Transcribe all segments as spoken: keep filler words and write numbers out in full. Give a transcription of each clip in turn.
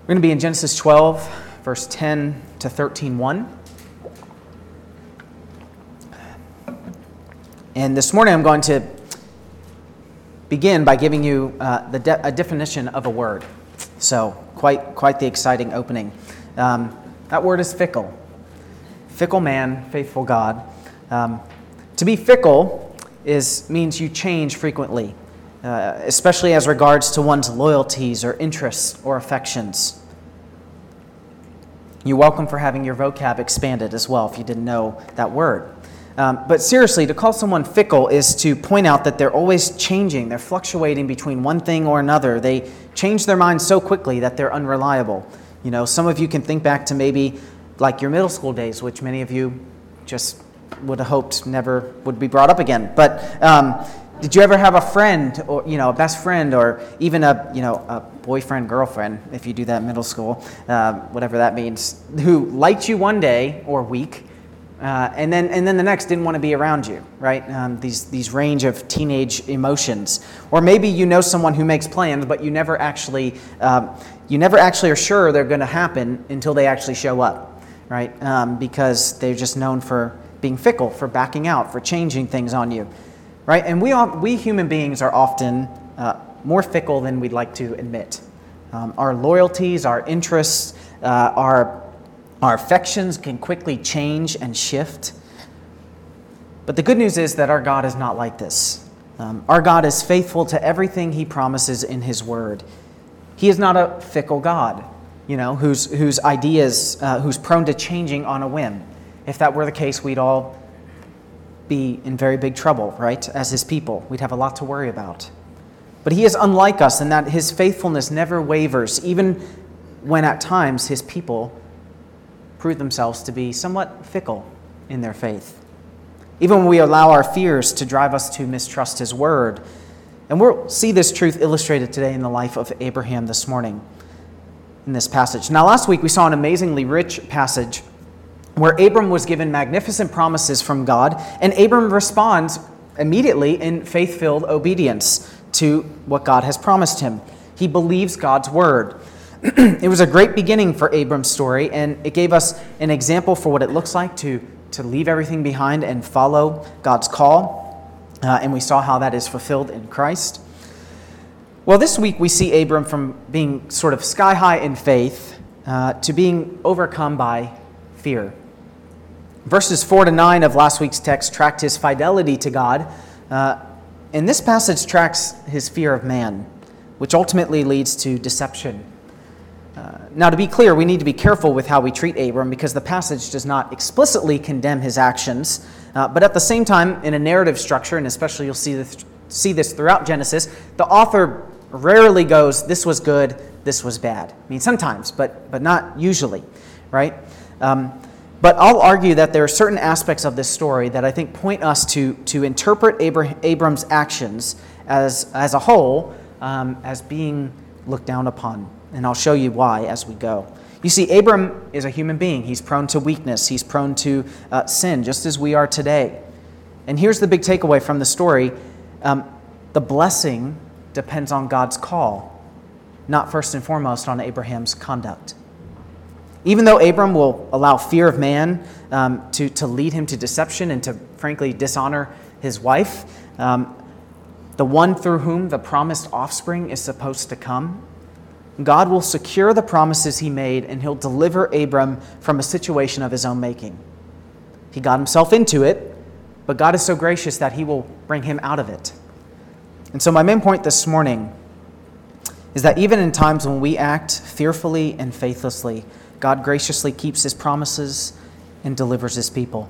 We're going to be in Genesis twelve, verse ten to thirteen one. And this morning I'm going to begin by giving you uh, the de- a definition of a word. So quite quite the exciting opening. Um, that word is fickle. Fickle man, faithful God. Um, to be fickle is means you change frequently, uh, especially as regards to one's loyalties or interests or affections. You're welcome for having your vocab expanded as well if you didn't know that word. Um, but seriously, to call someone fickle is to point out that they're always changing. They're fluctuating between one thing or another. They change their minds so quickly that they're unreliable. You know, some of you can think back to maybe like your middle school days, which many of you just would have hoped never would be brought up again. But um, did you ever have a friend, or you know, a best friend, or even a you know a boyfriend, girlfriend, if you do that in middle school, uh, whatever that means, who liked you one day or week, uh, and then and then the next didn't want to be around you, right? Um, these these range of teenage emotions, or maybe you know someone who makes plans, but you never actually um, you never actually are sure they're going to happen until they actually show up, right? Um, because they're just known for being fickle, for backing out, for changing things on you, right? And we all, we human beings are often uh, more fickle than we'd like to admit. Um, our loyalties, our interests, uh, our our affections can quickly change and shift. But the good news is that our God is not like this. Um, our God is faithful to everything He promises in His Word. He is not a fickle God, you know, whose whose ideas, uh, who's prone to changing on a whim. If that were the case, we'd all be in very big trouble, right? As His people, we'd have a lot to worry about. But He is unlike us in that His faithfulness never wavers, even when at times His people prove themselves to be somewhat fickle in their faith. Even when we allow our fears to drive us to mistrust His word. And we'll see this truth illustrated today in the life of Abraham this morning in this passage. Now, last week we saw an amazingly rich passage where Abram was given magnificent promises from God, and Abram responds immediately in faith-filled obedience to what God has promised him. He believes God's word. It was a great beginning for Abram's story, and it gave us an example for what it looks like to, to leave everything behind and follow God's call, uh, and we saw how that is fulfilled in Christ. Well, this week we see Abram from being sort of sky-high in faith uh, to being overcome by fear. Verses four to nine of last week's text tracked his fidelity to God, uh, and this passage tracks his fear of man, which ultimately leads to deception. Uh, now, to be clear, we need to be careful with how we treat Abram because the passage does not explicitly condemn his actions, uh, but at the same time, in a narrative structure, and especially you'll see this, see this throughout Genesis, the author rarely goes, this was good, this was bad. I mean, sometimes, but but not usually, right? Um, But I'll argue that there are certain aspects of this story that I think point us to, to interpret Abra- Abram's actions as, as a whole um, as being looked down upon. And I'll show you why as we go. You see, Abram is a human being. He's prone to weakness. He's prone to uh, sin, just as we are today. And here's the big takeaway from the story. Um, the blessing depends on God's call, not first and foremost on Abraham's conduct. Even though Abram will allow fear of man um, to, to lead him to deception and to, frankly, dishonor his wife, um, the one through whom the promised offspring is supposed to come, God will secure the promises He made, and He'll deliver Abram from a situation of his own making. He got himself into it, but God is so gracious that He will bring him out of it. And so my main point this morning is that even in times when we act fearfully and faithlessly, God graciously keeps His promises and delivers His people.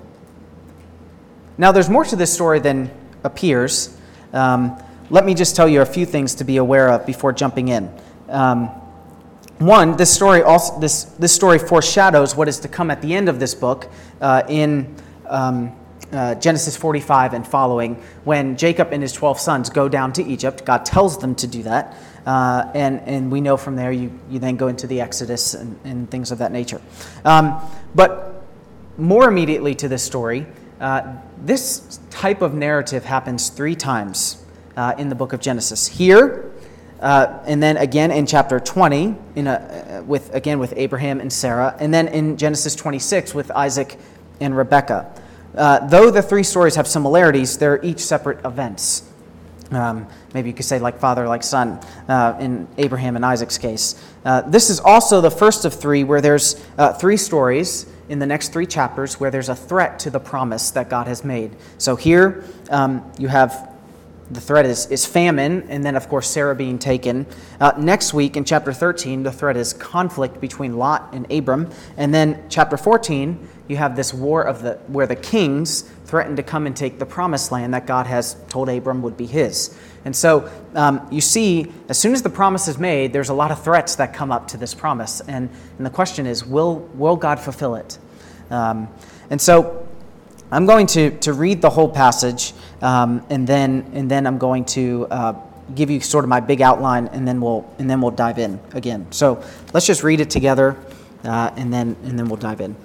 Now, there's more to this story than appears. Um, let me just tell you a few things to be aware of before jumping in. Um, one, this story also this this story foreshadows what is to come at the end of this book uh, in um, uh, Genesis forty-five and following, when Jacob and his twelve sons go down to Egypt. God tells them to do that. Uh, and, and we know from there you, you then go into the Exodus and, and things of that nature. Um, but more immediately to this story, uh, this type of narrative happens three times uh, in the book of Genesis. Here, Uh, and then again in chapter twenty, in a, uh, with again with Abraham and Sarah, and then in Genesis twenty-six with Isaac and Rebekah. Uh, though the three stories have similarities, they're each separate events. Um, maybe you could say like father, like son, uh, in Abraham and Isaac's case. Uh, this is also the first of three where there's uh, three stories in the next three chapters where there's a threat to the promise that God has made. So here um, you have the threat is, is famine, and then of course Sarah being taken. Uh, next week in chapter thirteen, the threat is conflict between Lot and Abram. And then chapter fourteen, you have this war of the where the kings threaten to come and take the promised land that God has told Abram would be his. And so um, you see, as soon as the promise is made, there's a lot of threats that come up to this promise. And, and the question is, will, will God fulfill it? Um, and so I'm going to, to read the whole passage, um, and then and then I'm going to uh, give you sort of my big outline, and then we'll and then we'll dive in again. So let's just read it together, uh, and then and then we'll dive in.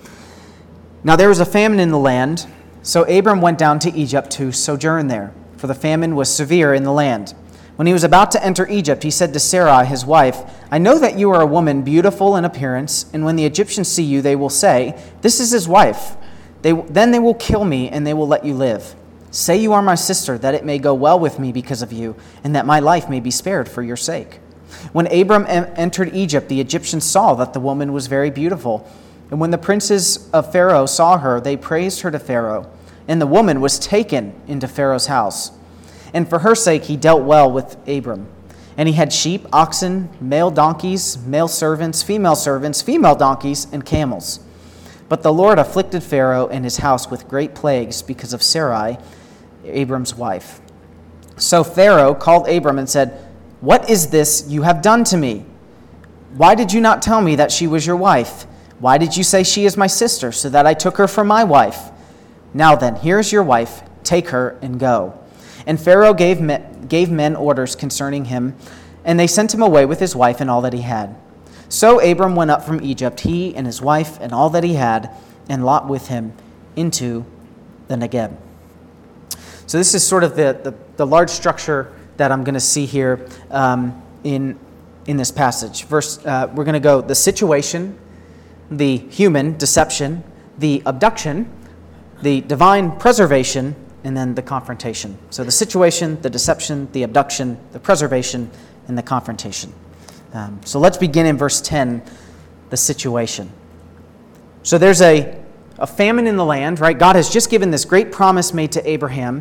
Now there was a famine in the land, so Abram went down to Egypt to sojourn there, for the famine was severe in the land. When he was about to enter Egypt, he said to Sarai, his wife, "I know that you are a woman beautiful in appearance, and when the Egyptians see you, they will say, 'This is his wife.' They, then they will kill me, and they will let you live. Say you are my sister, that it may go well with me because of you, and that my life may be spared for your sake." When Abram entered Egypt, the Egyptians saw that the woman was very beautiful. And when the princes of Pharaoh saw her, they praised her to Pharaoh. And the woman was taken into Pharaoh's house. And for her sake he dealt well with Abram. And he had sheep, oxen, male donkeys, male servants, female servants, female donkeys, and camels. But the Lord afflicted Pharaoh and his house with great plagues because of Sarai, Abram's wife. So Pharaoh called Abram and said, "What is this you have done to me? Why did you not tell me that she was your wife? Why did you say she is my sister, so that I took her for my wife? Now then, here is your wife. Take her and go." And Pharaoh gave men, gave men orders concerning him, and they sent him away with his wife and all that he had. So Abram went up from Egypt, he and his wife and all that he had, and Lot with him, into the Negeb. So this is sort of the, the, the large structure that I'm going to see here um, in, in this passage. Verse, uh, we're going to go the situation, the human deception, the abduction, the divine preservation, and then the confrontation. So the situation, the deception, the abduction, the preservation, and the confrontation. Um, so let's begin in verse ten, the situation. So there's a, a famine in the land, right? God has just given this great promise made to Abraham,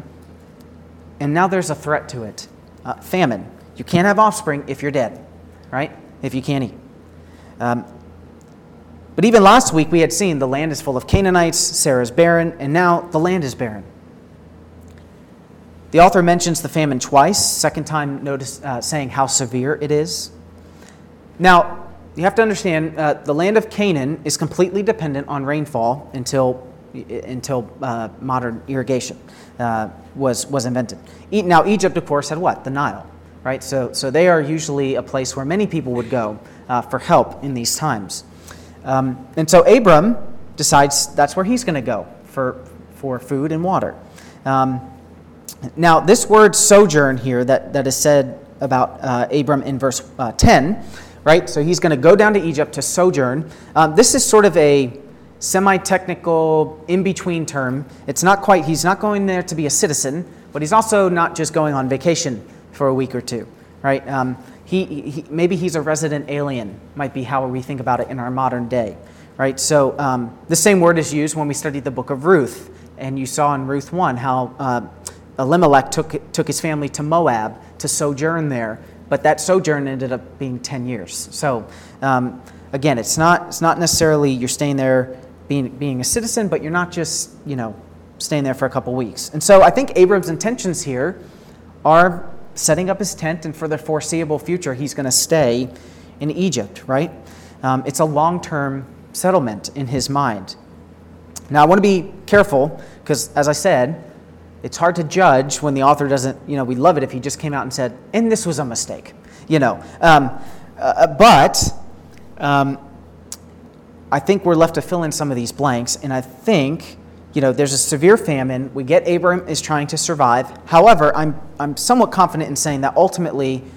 and now there's a threat to it. Uh, famine. You can't have offspring if you're dead, right? If you can't eat. Um, but even last week we had seen the land is full of Canaanites, Sarah's barren, and now the land is barren. The author mentions the famine twice, second time notice uh, saying how severe it is. Now, you have to understand, uh, the land of Canaan is completely dependent on rainfall until until uh, modern irrigation uh, was was invented. E- now, Egypt, of course, had what? The Nile, right? So, so they are usually a place where many people would go uh, for help in these times. Um, and so Abram decides that's where he's going to go for for food and water. Um, now, this word sojourn here that, that is said about uh, Abram in verse uh, ten. Right, so he's going to go down to Egypt to sojourn. Um, this is sort of a semi-technical, in-between term. It's not quite, he's not going there to be a citizen, but he's also not just going on vacation for a week or two, right? Um, he, he maybe he's a resident alien, might be how we think about it in our modern day, right? So um, the same word is used when we studied the book of Ruth, and you saw in Ruth one how uh, Elimelech took took his family to Moab to sojourn there. But that sojourn ended up being ten years. So um, again, it's not it's not necessarily you're staying there being being a citizen, but you're not just, you know, staying there for a couple weeks. And so I think Abram's intentions here are setting up his tent, and for the foreseeable future, he's going to stay in Egypt, right? Um, it's a long-term settlement in his mind. Now, I want to be careful because, as I said, it's hard to judge when the author doesn't, you know, we'd love it if he just came out and said, and this was a mistake, you know. Um, uh, but um, I think we're left to fill in some of these blanks, and I think, you know, there's a severe famine. We get Abram is trying to survive. However, I'm I'm somewhat confident in saying that ultimately, I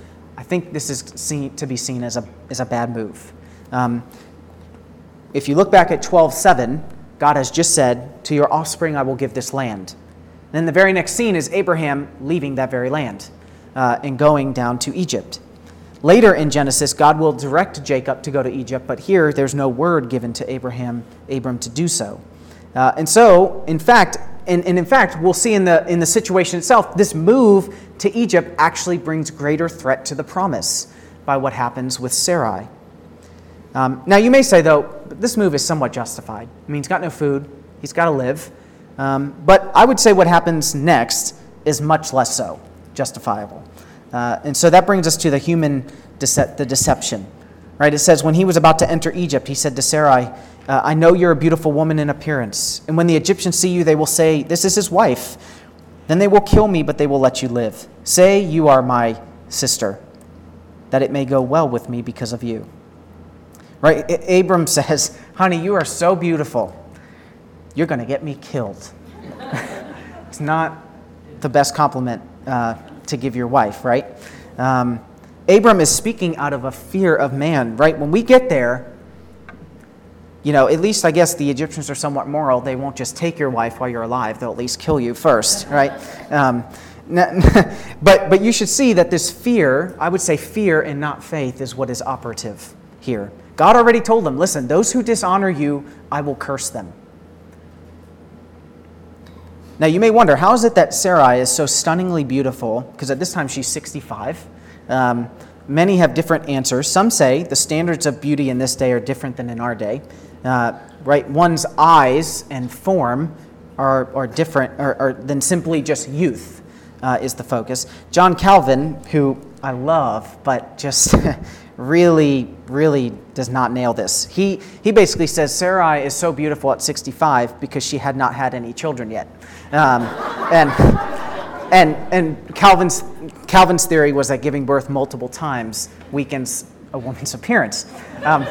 think this is seen, to be seen as a, as a bad move. Um, if you look back at twelve seven, God has just said, to your offspring I will give this land. And then the very next scene is Abraham leaving that very land uh, and going down to Egypt. Later in Genesis, God will direct Jacob to go to Egypt, but here there's no word given to Abraham, Abram to do so. Uh, and so, in fact, and, and in fact, we'll see in the in the situation itself, this move to Egypt actually brings greater threat to the promise by what happens with Sarai. Um, now, you may say, though, this move is somewhat justified. I mean, he's got no food, he's got to live. Um, but I would say what happens next is much less so justifiable. Uh, and so that brings us to the human, dece- the deception. Right? It says, when he was about to enter Egypt, he said to Sarai, uh, I know you're a beautiful woman in appearance. And when the Egyptians see you, they will say, this is his wife. Then they will kill me, but they will let you live. Say you are my sister, that it may go well with me because of you. Right? I- Abram says, honey, you are so beautiful. You're going to get me killed. It's not the best compliment uh, to give your wife, right? Um, Abram is speaking out of a fear of man, right? When we get there, you know, at least I guess the Egyptians are somewhat moral. They won't just take your wife while you're alive. They'll at least kill you first, right? Um, but but you should see that this fear, I would say fear and not faith, is what is operative here. God already told them, listen, those who dishonor you, I will curse them. Now, you may wonder, how is it that Sarai is so stunningly beautiful? Because at this time, she's sixty-five. Um, many have different answers. Some say the standards of beauty in this day are different than in our day. Uh, right? One's eyes and form are, are different are, are than simply just youth uh, is the focus. John Calvin, who I love, but just really, really does not nail this. He, he basically says Sarai is so beautiful at sixty-five because she had not had any children yet. Um, and and and Calvin's Calvin's theory was that giving birth multiple times weakens a woman's appearance. Um,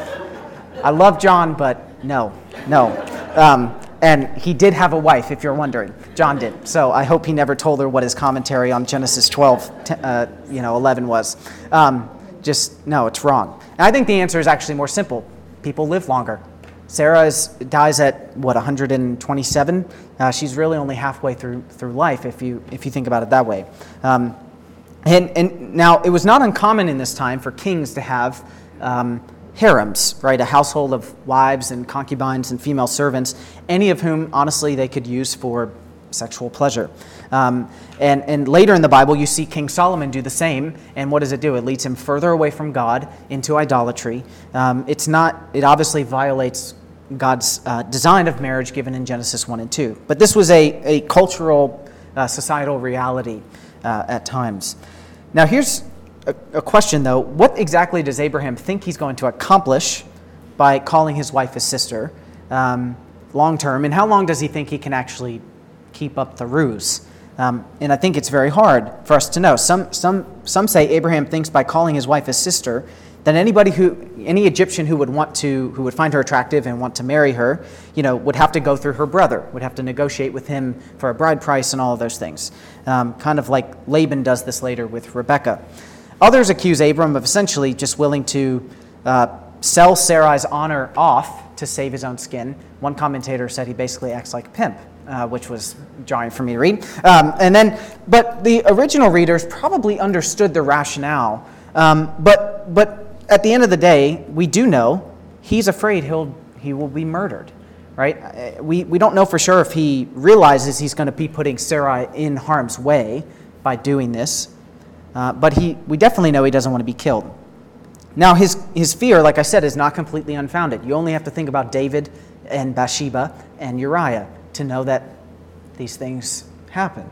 I love John, but no, no. Um, and he did have a wife, if you're wondering. John did. So I hope he never told her what his commentary on Genesis twelve, uh, you know, eleven was. Um, just no, it's wrong. And I think the answer is actually more simple. People live longer. Sarah is, dies at, what, one hundred twenty-seven? Uh, she's really only halfway through through life, if you if you think about it that way. Um, and, and now, it was not uncommon in this time for kings to have um, harems, right? A household of wives and concubines and female servants, any of whom, honestly, they could use for sexual pleasure. Um, and, and later in the Bible, you see King Solomon do the same. And what does it do? It leads him further away from God into idolatry. Um, it's not, it obviously violates God's uh, design of marriage given in Genesis one and two. But this was a, a cultural, uh, societal reality uh, at times. Now here's a, a question though. What exactly does Abraham think he's going to accomplish by calling his wife his sister um, long term? And how long does he think he can actually keep up the ruse? Um, and I think it's very hard for us to know. Some, some, some say Abraham thinks by calling his wife his sister that anybody who, any Egyptian who would want to, who would find her attractive and want to marry her, you know, would have to go through her brother, would have to negotiate with him for a bride price and all of those things. Um, kind of like Laban does this later with Rebekah. Others accuse Abram of essentially just willing to uh, sell Sarai's honor off to save his own skin. One commentator said he basically acts like a pimp. Uh, which was jarring for me to read. Um, and then, but the original readers probably understood the rationale. Um, but but at the end of the day, we do know he's afraid he'll he will be murdered, right? We we don't know for sure if he realizes he's going to be putting Sarai in harm's way by doing this, uh, but he we definitely know he doesn't want to be killed. Now his his fear, like I said, is not completely unfounded. You only have to think about David and Bathsheba and Uriah to know that these things happen.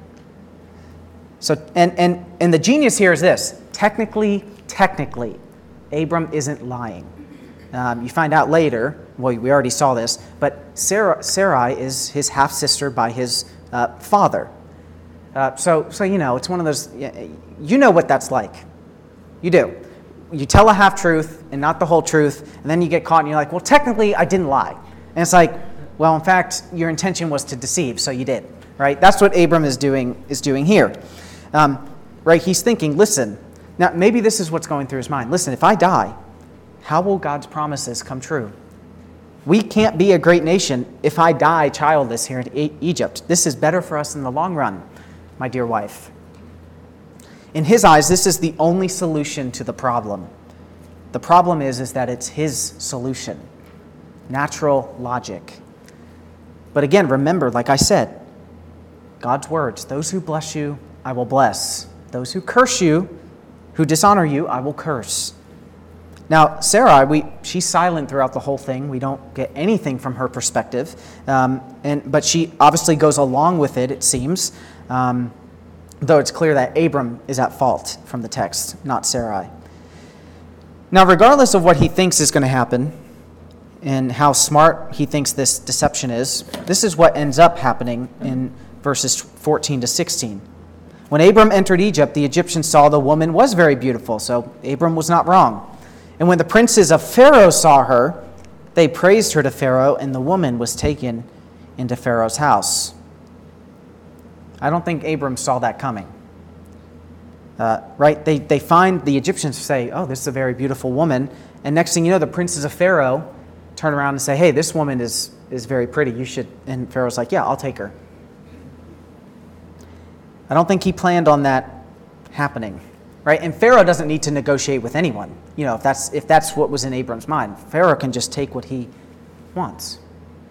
So, and, and, and the genius here is this. Technically, technically, Abram isn't lying. Um, you find out later, well, we already saw this, but Sarah, Sarai is his half-sister by his uh, father. Uh, so, so, you know, it's one of those, you know what that's like. You do. You tell a half-truth and not the whole truth, and then you get caught and you're like, well, technically, I didn't lie. And it's like, well, in fact, your intention was to deceive, so you did, right? That's what Abram is doing is doing here, um, right? He's thinking, listen, Now, maybe this is what's going through his mind. Listen, if I die, how will God's promises come true? We can't be a great nation if I die childless here in e- Egypt. This is better for us in the long run, my dear wife. In his eyes, this is the only solution to the problem. The problem is, is that it's his solution. Natural logic. But again, remember, like I said, God's words, those who bless you, I will bless. Those who curse you, who dishonor you, I will curse. Now, Sarai, we, she's silent throughout the whole thing. We don't get anything from her perspective. Um, and but she obviously goes along with it, it seems, um, though it's clear that Abram is at fault from the text, not Sarai. Now, regardless of what he thinks is going to happen and how smart he thinks this deception is, this is what ends up happening in verses fourteen to sixteen. When Abram entered Egypt, the Egyptians saw the woman was very beautiful, so Abram was not wrong. And when the princes of Pharaoh saw her, they praised her to Pharaoh, and the woman was taken into Pharaoh's house. I don't think Abram saw that coming. Uh, right? They, they find the Egyptians say, oh, this is a very beautiful woman. And next thing you know, the princes of Pharaoh turn around and say, hey, this woman is, is very pretty. You should. And Pharaoh's like, yeah, I'll take her. I don't think he planned on that happening. Right? And Pharaoh doesn't need to negotiate with anyone. You know, if that's if that's what was in Abram's mind, Pharaoh can just take what he wants.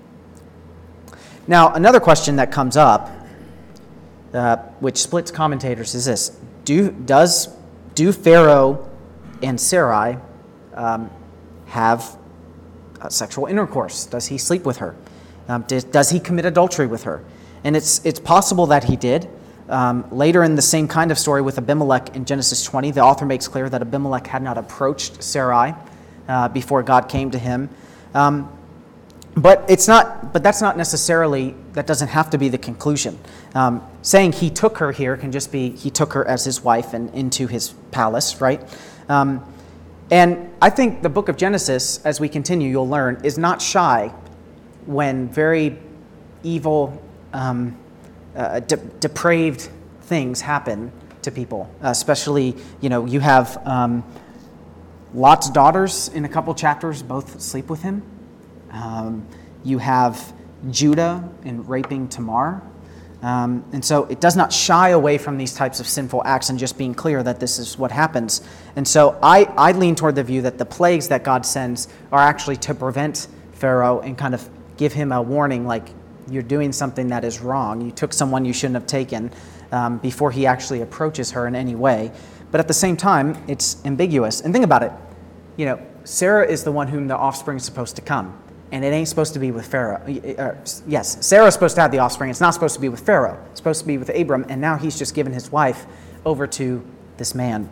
Now, another question that comes up, uh, which splits commentators, is this: Do does do Pharaoh and Sarai um, have uh, sexual intercourse? Does he sleep with her? Um, does, does he commit adultery with her? And it's it's possible that he did. Um, later in the same kind of story with Abimelech in Genesis twenty, the author makes clear that Abimelech had not approached Sarai uh, before God came to him. Um, but it's not. But that's not necessarily. That doesn't have to be the conclusion. Um, saying he took her here can just be he took her as his wife and into his palace, right? Um, and I think the book of Genesis, as we continue, you'll learn, is not shy when very evil. Um, Uh, de- depraved things happen to people, uh, especially, you know, you have um, Lot's daughters in a couple chapters both sleep with him. Um, you have Judah in raping Tamar. Um, and so it does not shy away from these types of sinful acts and just being clear that this is what happens. And so I, I lean toward the view that the plagues that God sends are actually to prevent Pharaoh and kind of give him a warning, like, you're doing something that is wrong. You took someone you shouldn't have taken um, before he actually approaches her in any way. But at the same time, it's ambiguous. And think about it. You know, Sarah is the one whom the offspring is supposed to come. And it ain't supposed to be with Pharaoh. Uh, yes, Sarah's supposed to have the offspring. It's not supposed to be with Pharaoh. It's supposed to be with Abram. And now he's just given his wife over to this man.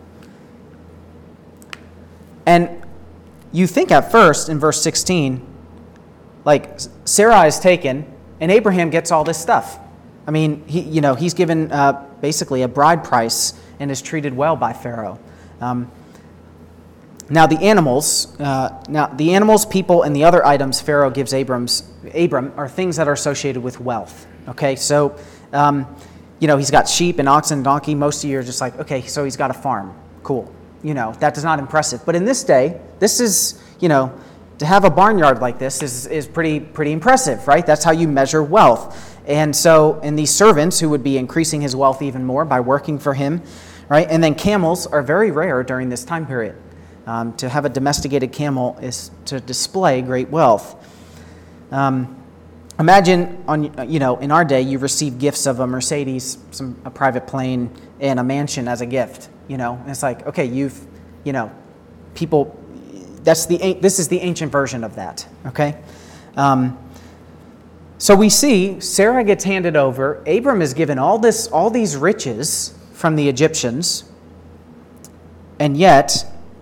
And you think at first, in verse sixteen, like, Sarah is taken, and Abraham gets all this stuff. I mean, he, you know, he's given uh, basically a bride price and is treated well by Pharaoh. Um, now the animals, uh, now the animals, people, and the other items Pharaoh gives Abram's, Abram are things that are associated with wealth. Okay, so um, you know, he's got sheep and oxen and donkey. Most of you are just like, okay, so he's got a farm. Cool. You know, that is not impressive. But in this day, this is, you know, to have a barnyard like this is, is pretty pretty impressive, right? That's how you measure wealth. And so, and these servants who would be increasing his wealth even more by working for him, right? And then camels are very rare during this time period. Um, to have a domesticated camel is to display great wealth. Um, imagine, on you know, in our day, you receive gifts of a Mercedes, some a private plane, and a mansion as a gift. You know, and it's like, okay, you've, you know, people. That's the this is the ancient version of that, okay? Um, so we see Sarah gets handed over. Abram is given all this, all these riches from the Egyptians, and yet,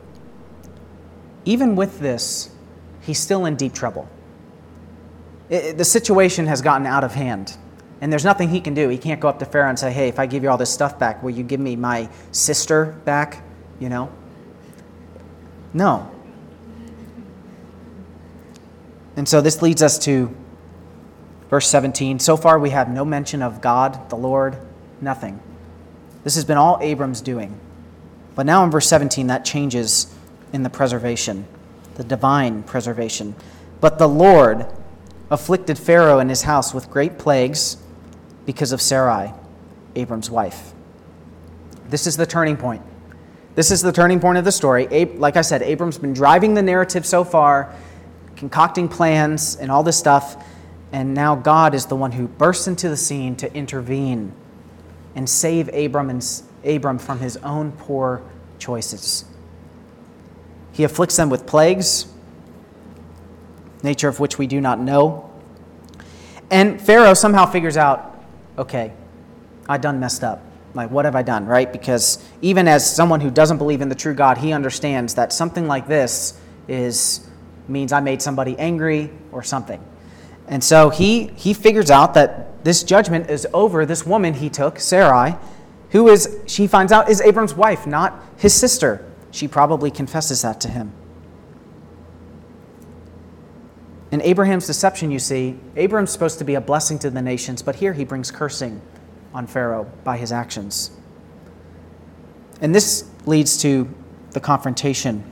even with this, he's still in deep trouble. It, the situation has gotten out of hand, and there's nothing he can do. He can't go up to Pharaoh and say, "Hey, if I give you all this stuff back, will you give me my sister back?" You know? No. And so this leads us to verse seventeen. So far we have no mention of God, the Lord, nothing. This has been all Abram's doing. But now in verse seventeen, that changes in the preservation, the divine preservation. But the Lord afflicted Pharaoh and his house with great plagues because of Sarai, Abram's wife. This is the turning point. This is the turning point of the story. Ab- like I said, Abram's been driving the narrative so far, concocting plans and all this stuff, and now God is the one who bursts into the scene to intervene and save Abram, and, Abram from his own poor choices. He afflicts them with plagues, nature of which we do not know. And Pharaoh somehow figures out, okay, I done messed up. Like, what have I done, right? Because even as someone who doesn't believe in the true God, he understands that something like this is means I made somebody angry or something. And so he he figures out that this judgment is over this woman he took, Sarai, who is, she finds out, is Abram's wife, not his sister. She probably confesses that to him. In Abraham's deception, you see, Abram's supposed to be a blessing to the nations, but here he brings cursing on Pharaoh by his actions. And this leads to the confrontation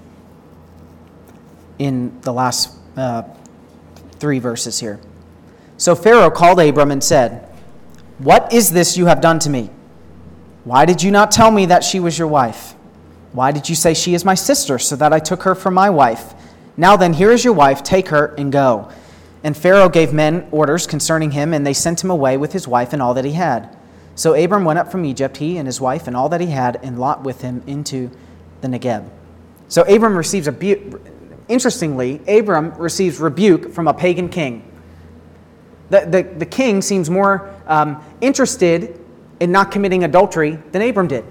in the last uh, three verses here. So Pharaoh called Abram and said, "What is this you have done to me? Why did you not tell me that she was your wife? Why did you say she is my sister, so that I took her for my wife? Now then, here is your wife, take her and go." And Pharaoh gave men orders concerning him, and they sent him away with his wife and all that he had. So Abram went up from Egypt, he and his wife and all that he had, and Lot with him into the Negeb. So Abram receives a bu- interestingly, Abram receives rebuke from a pagan king. The, the, the king seems more um, interested in not committing adultery than Abram did.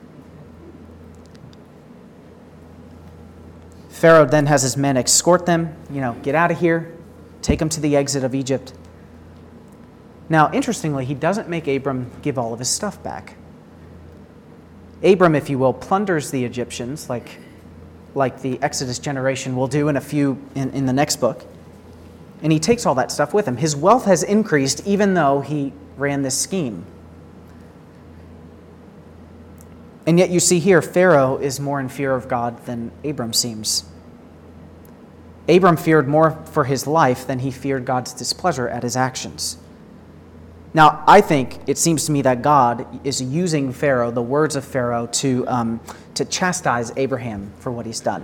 Pharaoh then has his men escort them, you know, get out of here, take them to the exit of Egypt. Now, interestingly, he doesn't make Abram give all of his stuff back. Abram, if you will, plunders the Egyptians, like, like the Exodus generation will do in a few in, in the next book. And he takes all that stuff with him. His wealth has increased even though he ran this scheme. And yet you see here, Pharaoh is more in fear of God than Abram seems. Abram feared more for his life than he feared God's displeasure at his actions. Now, I think it seems to me that God is using Pharaoh, the words of Pharaoh, to, um, to chastise Abraham for what he's done.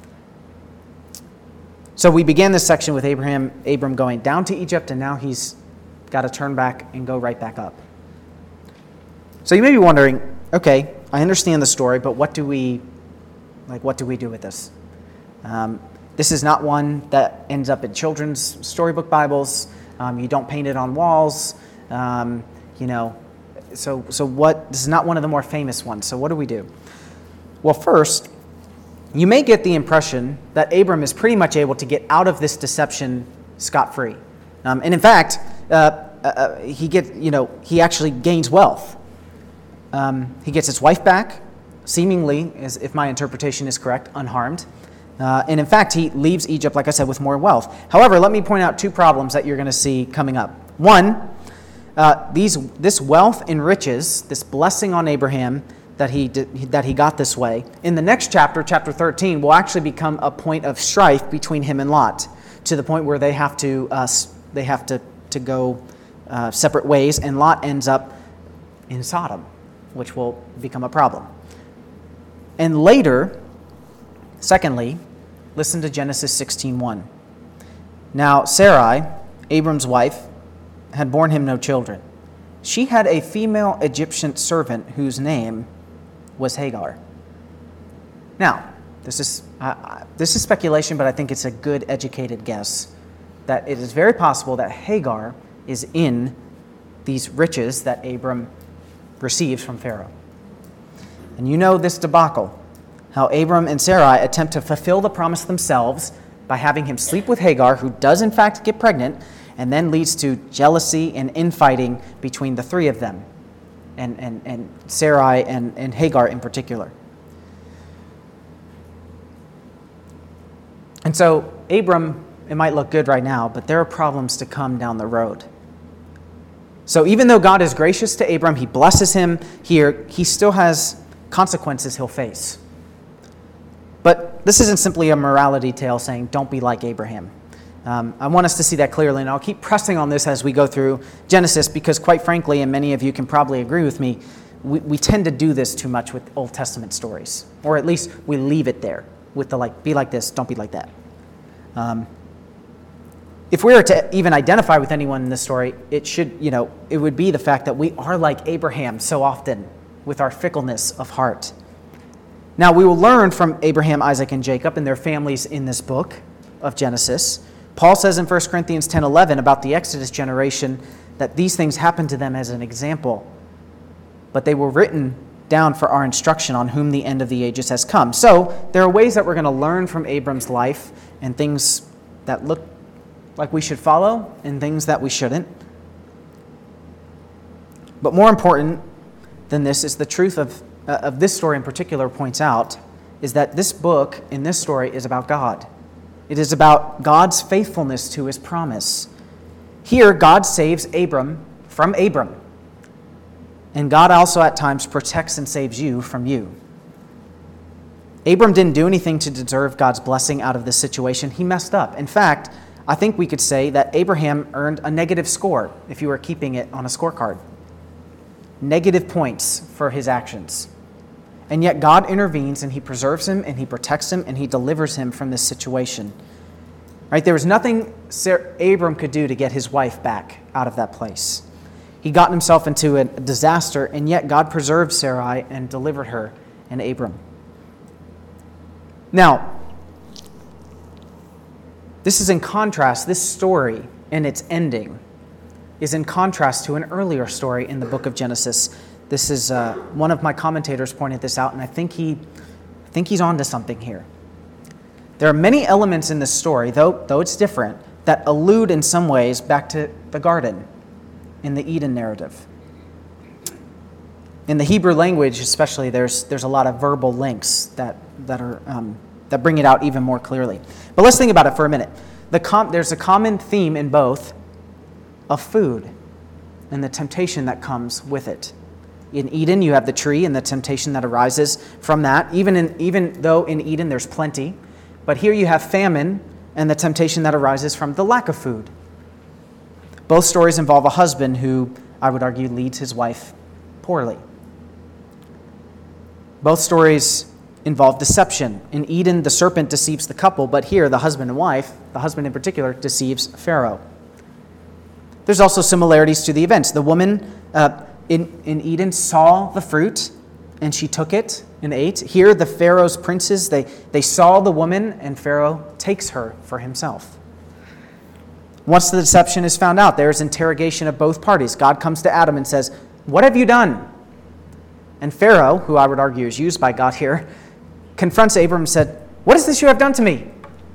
So we began this section with Abraham, Abram going down to Egypt, and now he's got to turn back and go right back up. So you may be wondering, okay, I understand the story, but what do we, like, what do we do with this? Um, this is not one that ends up in children's storybook Bibles. Um, you don't paint it on walls. Um, you know, so so what? This is not one of the more famous ones. So what do we do? Well, first, you may get the impression that Abram is pretty much able to get out of this deception scot-free, um, and in fact, uh, uh, he get you know he actually gains wealth. Um, he gets his wife back, seemingly, as if my interpretation is correct, unharmed. Uh, and in fact, he leaves Egypt, like I said, with more wealth. However, let me point out two problems that you're going to see coming up. One, uh, these this wealth and riches, this blessing on Abraham that he did, that he got this way, in the next chapter, chapter thirteen, will actually become a point of strife between him and Lot, to the point where they have to uh, they have to to go uh, separate ways, and Lot ends up in Sodom, which will become a problem. And later, secondly, listen to Genesis sixteen one. Now Sarai, Abram's wife, had borne him no children. She had a female Egyptian servant whose name was Hagar. Now, this is uh, this is speculation, but I think it's a good educated guess that it is very possible that Hagar is in these riches that Abram receives from Pharaoh. And you know this debacle, how Abram and Sarai attempt to fulfill the promise themselves by having him sleep with Hagar, who does in fact get pregnant, and then leads to jealousy and infighting between the three of them, and, and, and Sarai and, and Hagar in particular. And so Abram, it might look good right now, but there are problems to come down the road. So even though God is gracious to Abram, he blesses him here, he still has consequences he'll face. But this isn't simply a morality tale saying, don't be like Abraham. Um, I want us to see that clearly, and I'll keep pressing on this as we go through Genesis, because quite frankly, and many of you can probably agree with me, we, we tend to do this too much with Old Testament stories, or at least we leave it there with the like, be like this, don't be like that. Um, if we were to even identify with anyone in this story, it should, you know, it would be the fact that we are like Abraham so often with our fickleness of heart. Now, we will learn from Abraham, Isaac, and Jacob and their families in this book of Genesis. Paul says in First Corinthians ten eleven about the Exodus generation that these things happened to them as an example, but they were written down for our instruction on whom the end of the ages has come. So there are ways that we're going to learn from Abram's life and things that look like we should follow and things that we shouldn't. But more important than this is the truth of Uh, of this story in particular points out is that this book in this story is about God. It is about God's faithfulness to his promise. Here, God saves Abram from Abram. And God also at times protects and saves you from you. Abram didn't do anything to deserve God's blessing out of this situation. He messed up. In fact, I think we could say that Abraham earned a negative score if you were keeping it on a scorecard. Negative points for his actions. And yet God intervenes and he preserves him and he protects him and he delivers him from this situation. Right? There was nothing Sarah, Abram could do to get his wife back out of that place. He got himself into a disaster, and yet God preserved Sarai and delivered her and Abram. Now, this is in contrast, this story and its ending is in contrast to an earlier story in the book of Genesis. This is uh, one of my commentators pointed this out, and I think he, I think he's onto something here. There are many elements in this story, though, though it's different, that allude in some ways back to the garden in the Eden narrative. In the Hebrew language, especially, there's there's a lot of verbal links that that are um, that bring it out even more clearly. But let's think about it for a minute. The com- there's a common theme in both of food and the temptation that comes with it. In Eden, you have the tree and the temptation that arises from that, even in, even though in Eden there's plenty. But here you have famine and the temptation that arises from the lack of food. Both stories involve a husband who, I would argue, leads his wife poorly. Both stories involve deception. In Eden, the serpent deceives the couple, but here, the husband and wife, the husband in particular, deceives Pharaoh. There's also similarities to the events. The woman uh, in, in Eden saw the fruit, and she took it and ate. Here, the Pharaoh's princes, they, they saw the woman, and Pharaoh takes her for himself. Once the deception is found out, there is interrogation of both parties. God comes to Adam and says, "What have you done?" And Pharaoh, who I would argue is used by God here, confronts Abram and said, "What is this you have done to me?"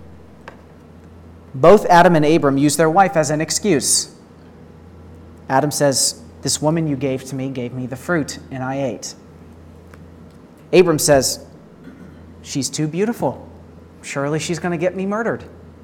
Both Adam and Abram use their wife as an excuse. Adam says, "This woman you gave to me gave me the fruit, and I ate." Abram says, "She's too beautiful. Surely she's going to get me murdered."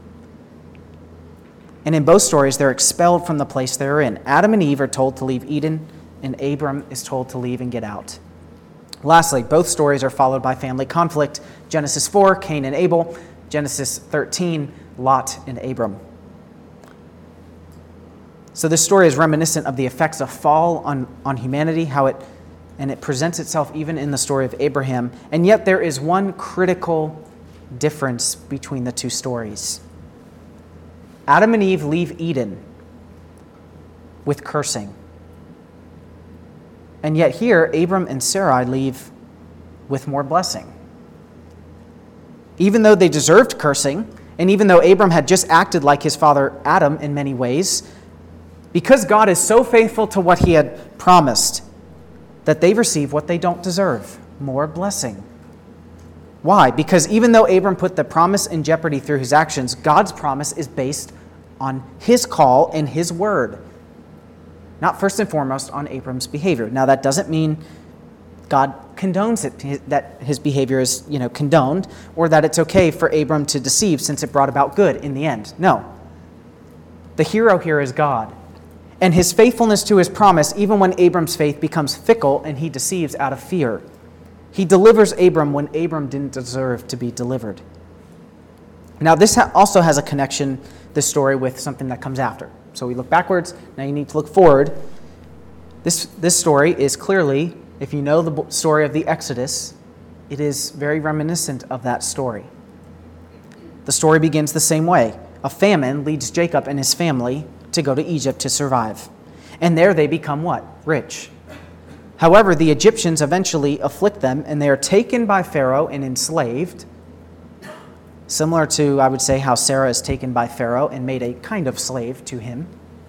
And in both stories, they're expelled from the place they're in. Adam and Eve are told to leave Eden, and Abram is told to leave and get out. Lastly, both stories are followed by family conflict. Genesis four, Cain and Abel. Genesis thirteen, Lot and Abram. So this story is reminiscent of the effects of fall on, on humanity, how it and it presents itself even in the story of Abraham. And yet there is one critical difference between the two stories. Adam and Eve leave Eden with cursing. And yet here, Abram and Sarai leave with more blessing. Even though they deserved cursing, and even though Abram had just acted like his father Adam in many ways, because God is so faithful to what he had promised, that they receive what they don't deserve, more blessing. Why? Because even though Abram put the promise in jeopardy through his actions, God's promise is based on his call and his word, not first and foremost on Abram's behavior. Now, that doesn't mean God condones it, that his behavior is, you know, condoned, or that it's okay for Abram to deceive since it brought about good in the end. No. The hero here is God, and his faithfulness to his promise, even when Abram's faith becomes fickle and he deceives out of fear. He delivers Abram when Abram didn't deserve to be delivered. Now, this ha- also has a connection, this story, with something that comes after. So we look backwards, now you need to look forward. This, this story is clearly, if you know the story of the Exodus, it is very reminiscent of that story. The story begins the same way. A famine leads Jacob and his family to go to Egypt to survive. And there they become what? Rich. However, the Egyptians eventually afflict them, and they are taken by Pharaoh and enslaved. Similar to, I would say, how Sarah is taken by Pharaoh and made a kind of slave to him.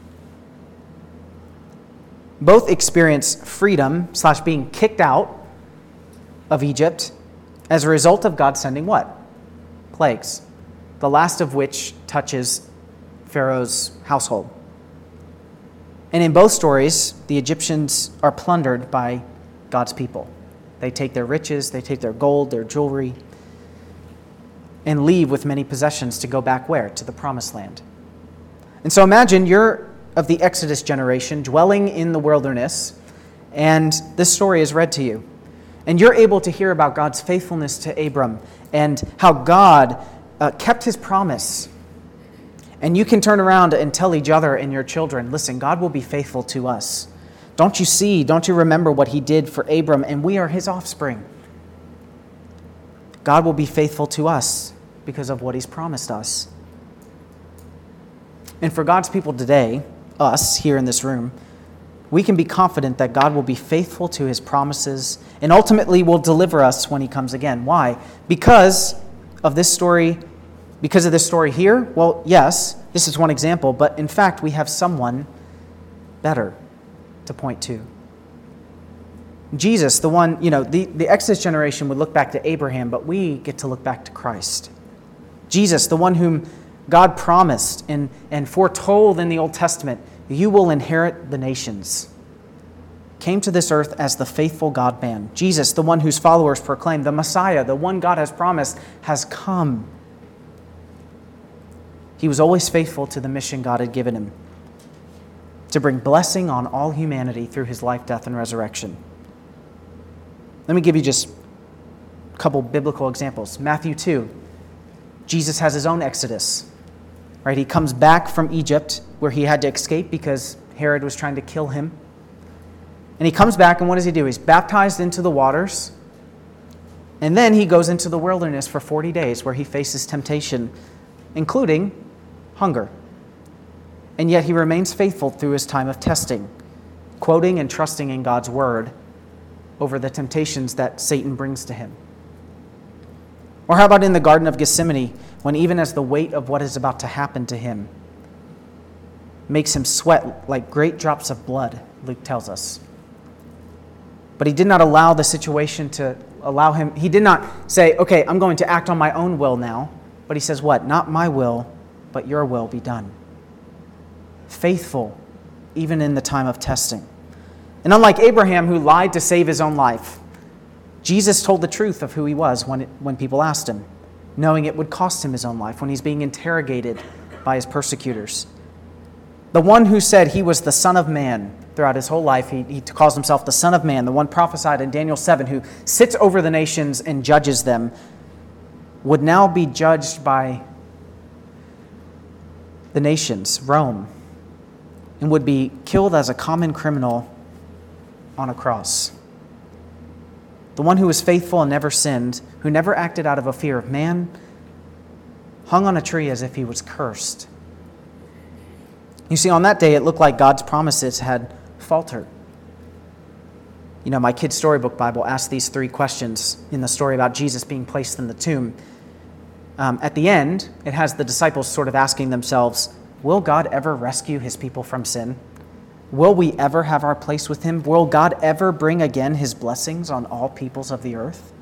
Both experience freedom slash being kicked out of Egypt as a result of God sending what? Plagues. The last of which touches Pharaoh's household. And in both stories, the Egyptians are plundered by God's people. They take their riches, they take their gold, their jewelry, and leave with many possessions to go back where? To the promised land. And so imagine you're of the Exodus generation dwelling in the wilderness, and this story is read to you. And you're able to hear about God's faithfulness to Abram and how God uh, kept his promise. And you can turn around and tell each other and your children, listen, God will be faithful to us. Don't you see, don't you remember what he did for Abram, and we are his offspring. God will be faithful to us because of what he's promised us. And for God's people today, us here in this room, we can be confident that God will be faithful to his promises and ultimately will deliver us when he comes again. Why? Because of this story, because of this story here? Well, yes, this is one example, but in fact, we have someone better to point to. Jesus, the one, you know, the, the Exodus generation would look back to Abraham, but we get to look back to Christ. Jesus, the one whom God promised and, and foretold in the Old Testament, you will inherit the nations, came to this earth as the faithful God-man. Jesus, the one whose followers proclaim, the Messiah, the one God has promised, has come. He was always faithful to the mission God had given him, to bring blessing on all humanity through his life, death, and resurrection. Let me give you just a couple biblical examples. Matthew two, Jesus has his own exodus. Right? He comes back from Egypt where he had to escape because Herod was trying to kill him. And he comes back, and what does he do? He's baptized into the waters, and then he goes into the wilderness for forty days where he faces temptation, including hunger. And yet he remains faithful through his time of testing, quoting and trusting in God's word over the temptations that Satan brings to him. Or how about in the Garden of Gethsemane, when even as the weight of what is about to happen to him makes him sweat like great drops of blood, Luke tells us. But he did not allow the situation to allow him, he did not say, okay, I'm going to act on my own will now. But he says what? Not my will, but your will be done. Faithful, even in the time of testing. And unlike Abraham, who lied to save his own life, Jesus told the truth of who he was when, it, when people asked him, knowing it would cost him his own life when he's being interrogated by his persecutors. The one who said he was the Son of Man throughout his whole life, he, he calls himself the Son of Man, the one prophesied in Daniel seven, who sits over the nations and judges them, would now be judged by the nations, Rome, and would be killed as a common criminal on a cross. The one who was faithful and never sinned, who never acted out of a fear of man, hung on a tree as if he was cursed. You see, on that day, it looked like God's promises had faltered. You know, my kid's storybook Bible asks these three questions in the story about Jesus being placed in the tomb. Um, at the end, it has the disciples sort of asking themselves, will God ever rescue his people from sin? Will we ever have our place with him? Will God ever bring again his blessings on all peoples of the earth?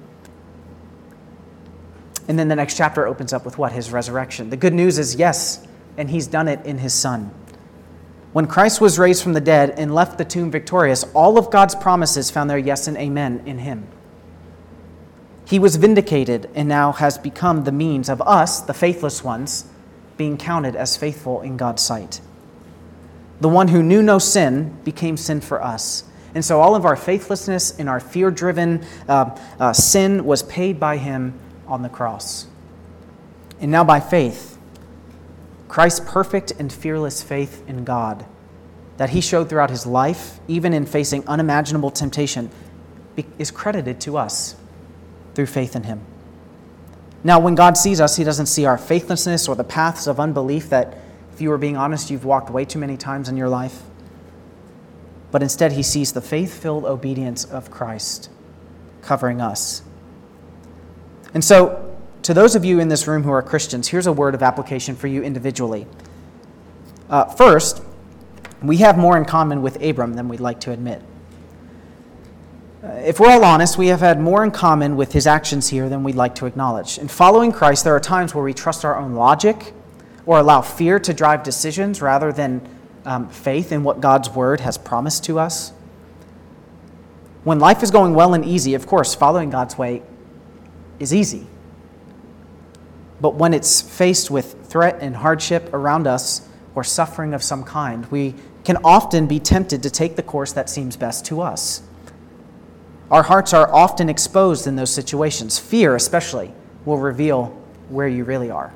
And then the next chapter opens up with what? His resurrection. The good news is yes, and he's done it in his Son. When Christ was raised from the dead and left the tomb victorious, all of God's promises found their yes and amen in him. He was vindicated and now has become the means of us, the faithless ones, being counted as faithful in God's sight. The one who knew no sin became sin for us, And so all of our faithlessness and our fear-driven uh, uh, sin was paid by him on the cross. And now by faith, Christ's perfect and fearless faith in God that he showed throughout his life, even in facing unimaginable temptation, is credited to us through faith in him. Now, when God sees us, he doesn't see our faithlessness or the paths of unbelief that, if you were being honest, you've walked way too many times in your life. But instead, he sees the faith-filled obedience of Christ covering us. And so, to those of you in this room who are Christians, here's a word of application for you individually. Uh, first, we have more in common with Abram than we'd like to admit. Uh, if we're all honest, we have had more in common with his actions here than we'd like to acknowledge. In following Christ, there are times where we trust our own logic or allow fear to drive decisions rather than um, faith in what God's word has promised to us. When life is going well and easy, of course, following God's way is easy. But when it's faced with threat and hardship around us or suffering of some kind, we can often be tempted to take the course that seems best to us. Our hearts are often exposed in those situations. Fear, especially, will reveal where you really are.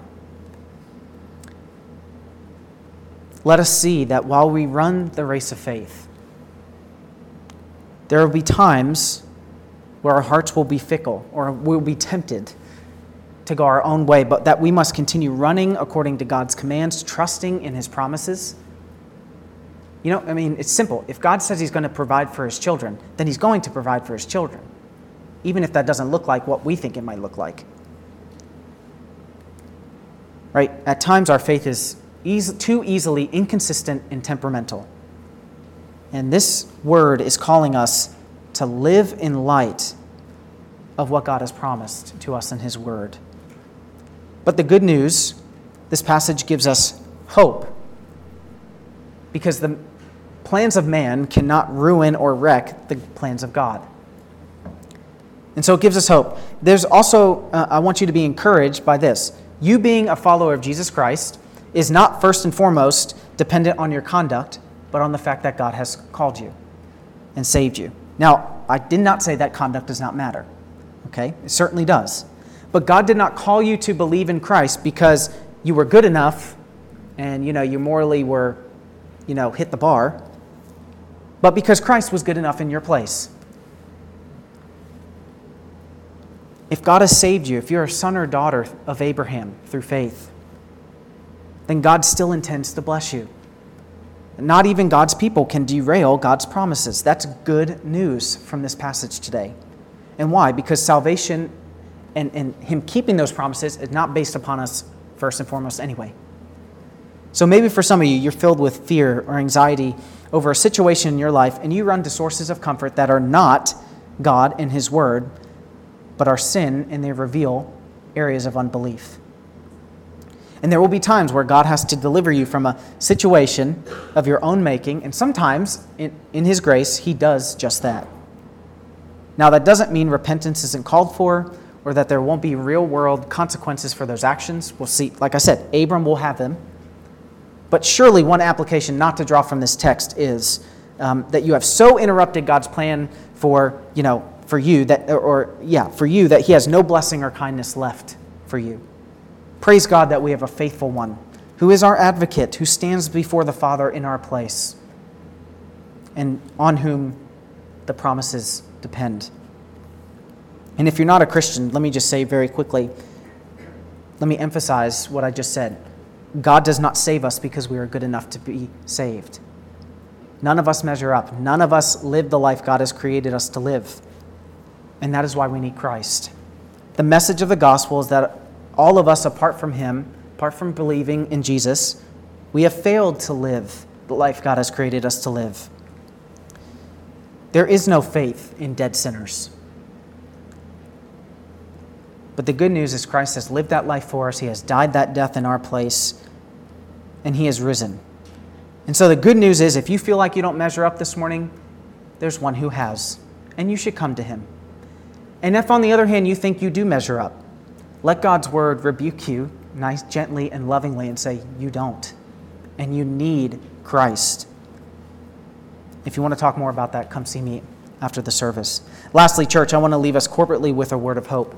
Let us see that while we run the race of faith, there will be times where our hearts will be fickle or we'll be tempted to go our own way, but that we must continue running according to God's commands, trusting in his promises. You know, I mean, it's simple. If God says he's going to provide for his children, then he's going to provide for his children, even if that doesn't look like what we think it might look like. Right? At times, our faith is easy, too easily inconsistent and temperamental. And this word is calling us to live in light of what God has promised to us in his word. But the good news, this passage gives us hope, because the plans of man cannot ruin or wreck the plans of God. And so it gives us hope. There's also, uh, I want you to be encouraged by this. You being a follower of Jesus Christ is not first and foremost dependent on your conduct, but on the fact that God has called you and saved you. Now, I did not say that conduct does not matter. Okay? It certainly does. But God did not call you to believe in Christ because you were good enough and, you know, you morally were, you know, hit the bar, but because Christ was good enough in your place. If God has saved you, if you're a son or daughter of Abraham through faith, then God still intends to bless you. Not even God's people can derail God's promises. That's good news from this passage today. And why? Because salvation and, and him keeping those promises is not based upon us first and foremost anyway. So maybe for some of you, you're filled with fear or anxiety over a situation in your life, and you run to sources of comfort that are not God and his word, but are sin, and they reveal areas of unbelief. And there will be times where God has to deliver you from a situation of your own making, and sometimes, in, in his grace, he does just that. Now, that doesn't mean repentance isn't called for, or that there won't be real-world consequences for those actions. We'll see. Like I said, Abram will have them. But surely one application not to draw from this text is um, that you have so interrupted God's plan for, you know, for you that, or, or yeah, for you that he has no blessing or kindness left for you. Praise God that we have a faithful one who is our advocate, who stands before the Father in our place, and on whom the promises depend. And if you're not a Christian, let me just say very quickly, let me emphasize what I just said. God does not save us because we are good enough to be saved. None of us measure up. None of us live the life God has created us to live. And that is why we need Christ. The message of the gospel is that all of us, apart from him, apart from believing in Jesus, we have failed to live the life God has created us to live. There is no faith in dead sinners. But the good news is Christ has lived that life for us. He has died that death in our place, and he has risen. And so the good news is, if you feel like you don't measure up this morning, there's one who has, and you should come to him. And if, on the other hand, you think you do measure up, let God's word rebuke you nice, gently, and lovingly and say, you don't, and you need Christ. If you want to talk more about that, come see me after the service. Lastly, church, I want to leave us corporately with a word of hope.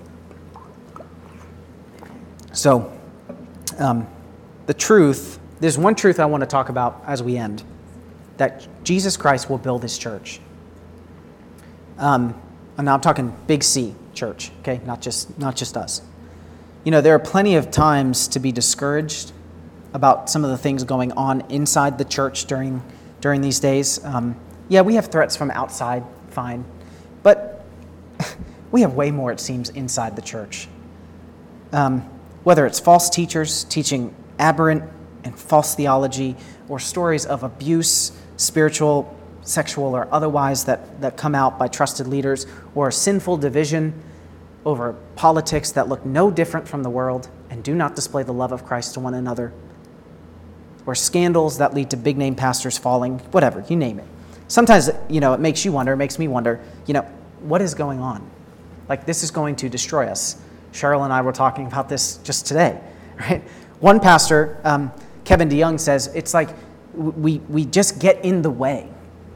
So, um, the truth, there's one truth I want to talk about as we end, that Jesus Christ will build his church. Um, and now I'm talking big C church, okay, not just not just us. You know, there are plenty of times to be discouraged about some of the things going on inside the church during during these days. Um, yeah, we have threats from outside, fine, but we have way more, it seems, inside the church. Um, whether it's false teachers teaching aberrant and false theology, or stories of abuse, spiritual, sexual, or otherwise that, that come out by trusted leaders, or sinful division over politics that look no different from the world and do not display the love of Christ to one another, or scandals that lead to big-name pastors falling, whatever, you name it. Sometimes, you know, it makes you wonder, it makes me wonder, you know, what is going on? Like, this is going to destroy us. Cheryl and I were talking about this just today, right? One pastor, um, Kevin DeYoung, says it's like we we just get in the way.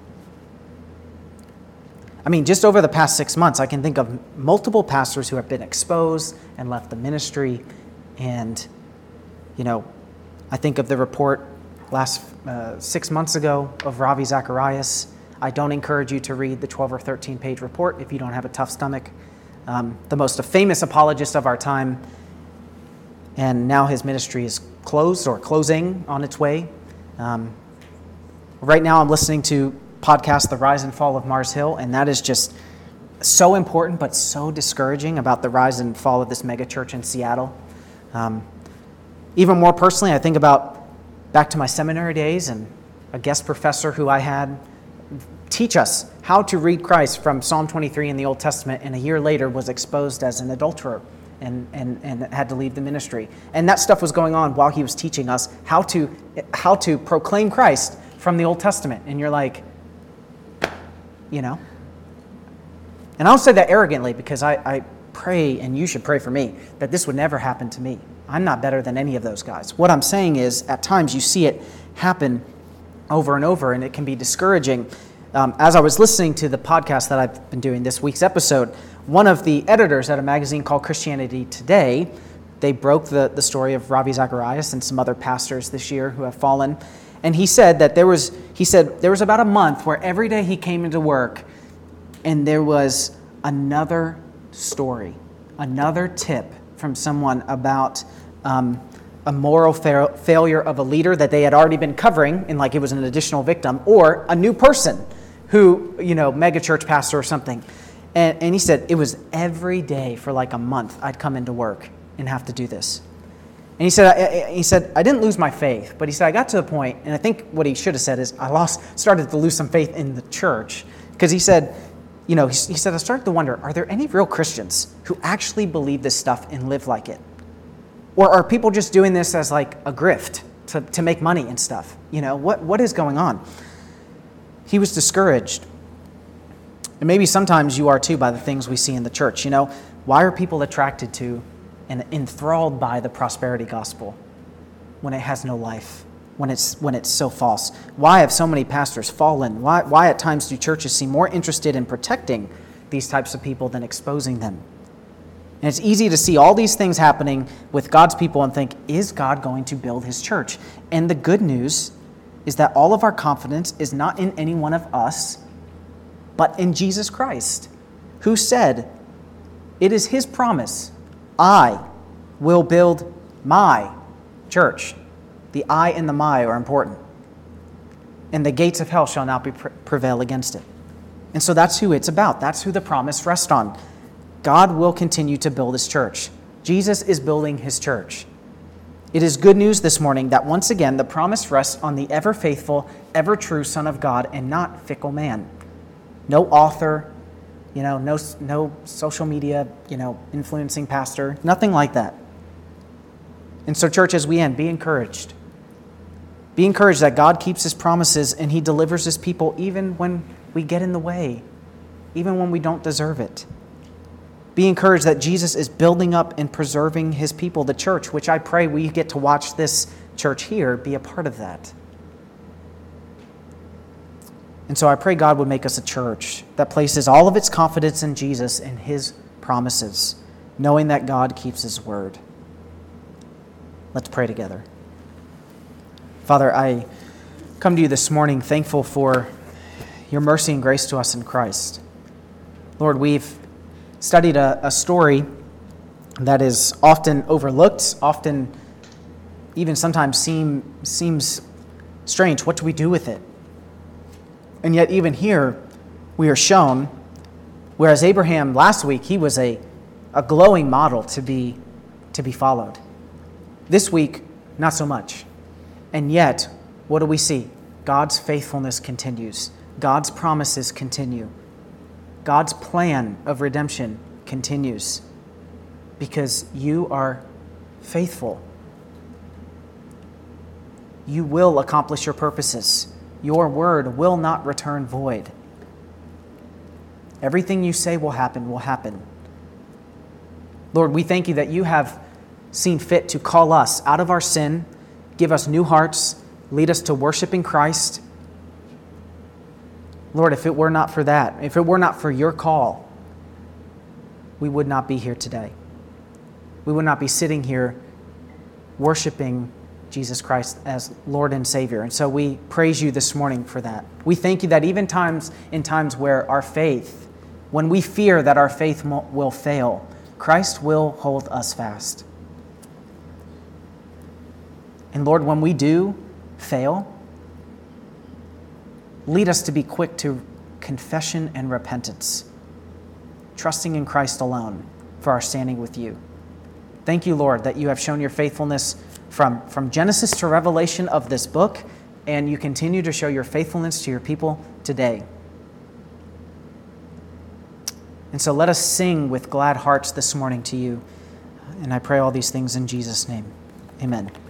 I mean, just over the past six months, I can think of multiple pastors who have been exposed and left the ministry. And, you know, I think of the report last uh, six months ago of Ravi Zacharias. I don't encourage you to read the twelve or thirteen page report if you don't have a tough stomach. Um, the most famous apologist of our time, and now his ministry is closed or closing on its way. Um, right now I'm listening to podcast The Rise and Fall of Mars Hill, and that is just so important but so discouraging about the rise and fall of this megachurch in Seattle. Um, even more personally, I think about back to my seminary days and a guest professor who I had teach us how to read Christ from Psalm twenty-three in the Old Testament, and a year later was exposed as an adulterer and, and, and had to leave the ministry. And that stuff was going on while he was teaching us how to how to proclaim Christ from the Old Testament. And you're like, you know. And I don't say that arrogantly, because I, I pray, and you should pray for me, that this would never happen to me. I'm not better than any of those guys. What I'm saying is, at times you see it happen over and over, and it can be discouraging. Um, as I was listening to the podcast that I've been doing, this week's episode, one of the editors at a magazine called Christianity Today, they broke the, the story of Ravi Zacharias and some other pastors this year who have fallen. And he said that there was, he said there was about a month where every day he came into work and there was another story, another tip from someone about um, a moral fa- failure of a leader that they had already been covering, and like it was an additional victim, or a new person who, you know, megachurch pastor or something. And, and he said it was every day for like a month I'd come into work and have to do this. And he said, I, he said, I didn't lose my faith, but he said, I got to the point, and I think what he should have said is, I lost, started to lose some faith in the church. Because he said, you know, he, he said, I started to wonder, are there any real Christians who actually believe this stuff and live like it? Or are people just doing this as like a grift to, to make money and stuff? You know, what what is going on? He was discouraged. And maybe sometimes you are too by the things we see in the church. You know, why are people attracted to and enthralled by the prosperity gospel when it has no life, when it's when it's so false? Why have so many pastors fallen? Why, why at times do churches seem more interested in protecting these types of people than exposing them? And it's easy to see all these things happening with God's people and think, is God going to build his church? And the good news is that all of our confidence is not in any one of us, but in Jesus Christ, who said, it is his promise, I will build my church. The I and the my are important. And the gates of hell shall not be pre- prevail against it. And so that's who it's about. That's who the promise rests on. God will continue to build his church. Jesus is building his church. It is good news this morning that once again the promise rests on the ever-faithful, ever-true Son of God and not fickle man. No author, you know, no, no social media, you know, influencing pastor, nothing like that. And so, church, as we end, be encouraged. Be encouraged that God keeps his promises and he delivers his people even when we get in the way, even when we don't deserve it. Be encouraged that Jesus is building up and preserving his people, the church, which I pray we get to watch this church here be a part of that. And so I pray God would make us a church that places all of its confidence in Jesus and his promises, knowing that God keeps his word. Let's pray together. Father, I come to you this morning thankful for your mercy and grace to us in Christ. Lord, we've studied a, a story that is often overlooked, often even sometimes seem, seems strange. What do we do with it? And yet even here, we are shown, whereas Abraham last week, he was a, a glowing model to be, to be followed. This week, not so much. And yet, what do we see? God's faithfulness continues. God's promises continue. God's plan of redemption continues because you are faithful. You will accomplish your purposes. Your word will not return void. Everything you say will happen, will happen. Lord, we thank you that you have seen fit to call us out of our sin, give us new hearts, lead us to worshiping Christ. Lord, if it were not for that, if it were not for your call, we would not be here today. We would not be sitting here worshiping Jesus Christ as Lord and Savior. And so we praise you this morning for that. We thank you that even times in times where our faith, when we fear that our faith will fail, Christ will hold us fast. And Lord, when we do fail, lead us to be quick to confession and repentance, trusting in Christ alone for our standing with you. Thank you, Lord, that you have shown your faithfulness from, from Genesis to Revelation of this book, and you continue to show your faithfulness to your people today. And so let us sing with glad hearts this morning to you. And I pray all these things in Jesus' name. Amen.